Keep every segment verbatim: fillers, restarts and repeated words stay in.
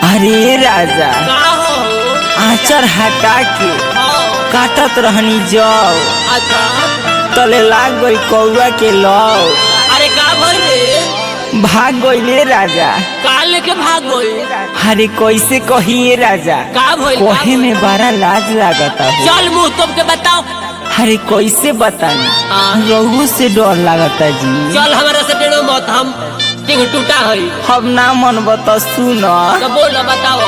अरे राजा का हो आचर हटा के काटत रहनी जाओ अच्छा तले लाग गई कौआ के लौ। अरे का भइल रे भाग गईले राजा। का लेके भाग गई अरे कैसे कहिए राजा का भइल का कोहे में भइल? बड़ा लाज लागता है। चल मुंह तुम के बताओ अरे कैसे बतानी हाँ। रहुओ से डर लागता जी। चल हमारा से टेढ़ो मत हम टिंग टूटा है हम ना मन बता सुन। तो बोल ना बताओ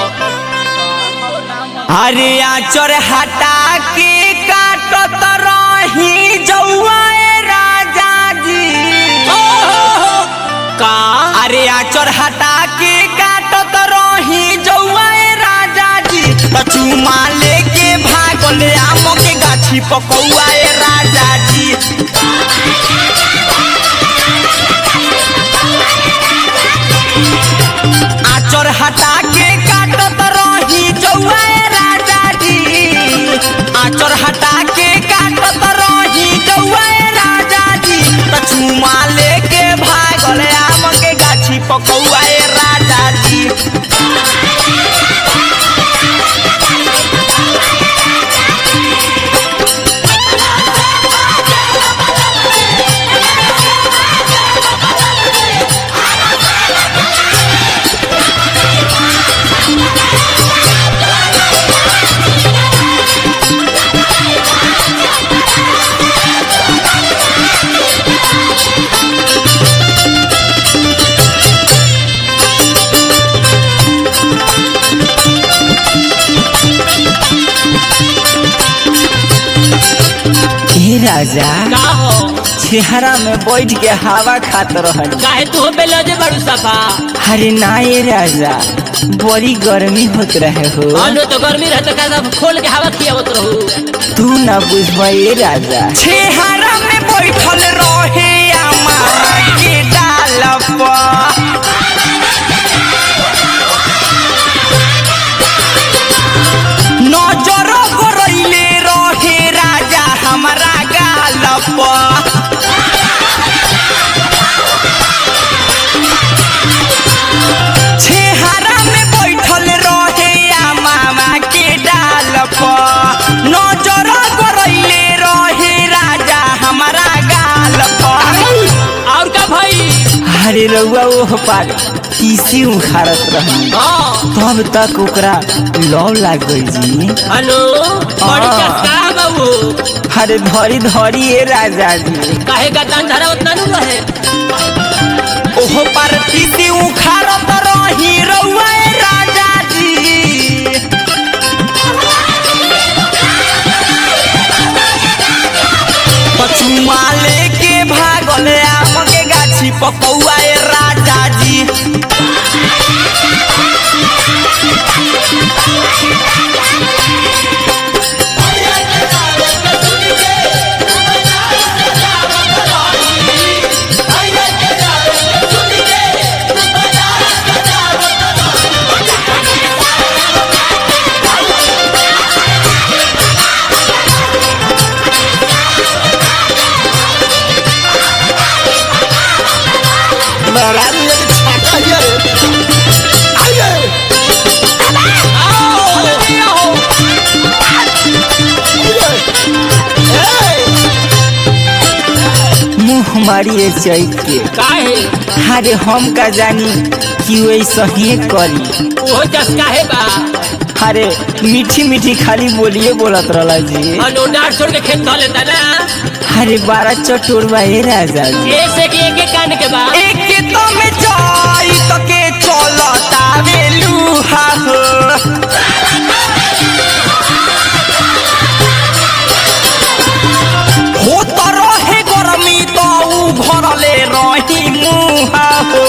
अरे आचर हटा के काटत रही जौआ राजा जी। ओ हो हो का अरे आचर हटा के काटत रही जौआ राजा जी। त चुमा लेके भागल आम के गाछी पकौआ राजा जी। आचर हटा के काटत रही जौआ राजा जी। आचर हटा के काटत रही जौआ राजा जी। त चुमा लेके भागल आम के गाछी पकौआ राजा जी। हे राजा का हो छेहरा में बैठ के हवा खात रहनी। काहे तू बेलो जे बड़ू सफा अरे ना ये राजा बड़ी गर्मी होत रहे हो। अनु तो गर्मी रहता का सब खोल के हवा खियावत रहू तू ना बुझबा ये राजा छेहरा में बैठल रहे अमारा के डाल पर। नजर गरइले रहे राजा हमरा गाल पर। छेहरा में बैठल रहे मामा के डाल पर। नजर गरइले रहे राजा हमरा गाल पर। और का भाई अरे रउआ ओह पार तीसी उखाड़त रही हां तब तक ओकरा लौ लाग गई जी। अनु बड़ी हाँ। चस्का बाबू अरे धरी धरी ए राजा जी। काहे का दान धरा उतना नु रहे ओह पर तीसी उखाड़त रही रउआ ए राजा जी। पचुमा लेके भागल आम के गाछी पकौआ ए राजा जी। मुँह मारिए चैत के काहे अरे हम का जानी कि वैसा ही करी। ओहो चस्का है बा अरे मीठी मीठी खाली बोलिए बोलत रहला जी। अनु डांट छोड़ के खेत धो लेता ना अरे बारह चटोरवा ए राजा जी। ऐसे कि एक एक कान के बा एक के तो में जाई तो के चलता बेलुहा हो। हो तो रहे गरमी तो उ घरले रही मुहा हो।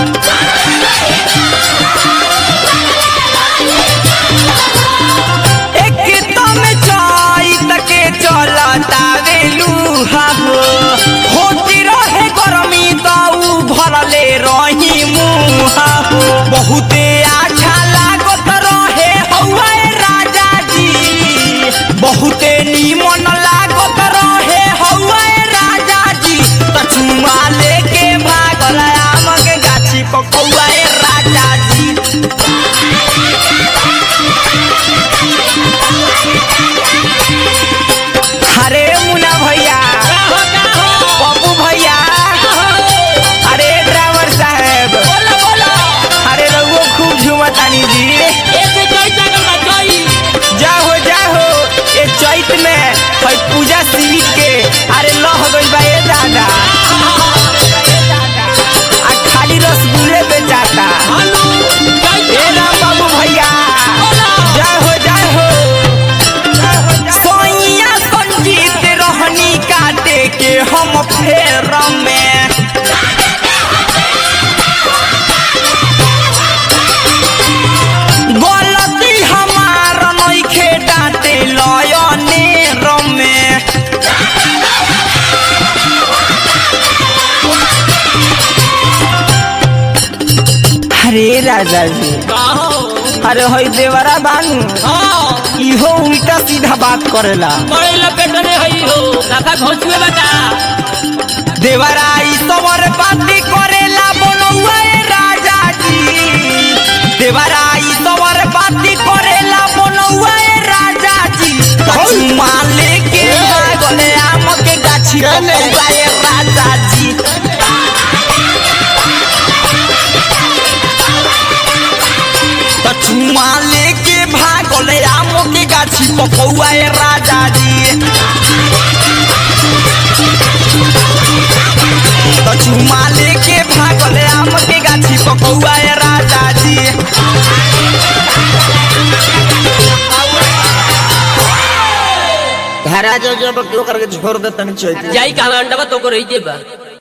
एक तो में जाई तो के चलता बेलुहा हो। होती रहे गरमी तो उ घरले रही मुहा हो। बहुते अच्छा लागत रहे हौवा राजा जी। बहुते नीमन लागत रहे हौवा राजा जी। त चुमा लेके भागल आम के गाछी पकौआ राजा जी। अरे राजा जी कहो अरे हई देवरा बानू हाँ इहो उल्टा सीधा बात करेला। बड़े लपेट रे हई हो राधा घोंचुए बता देवरा ई सवर बाती करेला बनौआ ए राजा जी। देवरा ई सवर बाती करेला बनौआ ए राजा जी। चुमा लेके भागले आम के गाछी बनौआ ए राजा जी। चुमा लेके भागले आम के गाछी पकौआ ए राजा जी। चुमा लेके भागले आम के गाछी पकौआ ए राजा जी। धारा जो जो क्यों करके छोड़ देता नहीं चाहिए जाई कहां अंडा तो को रही जेबा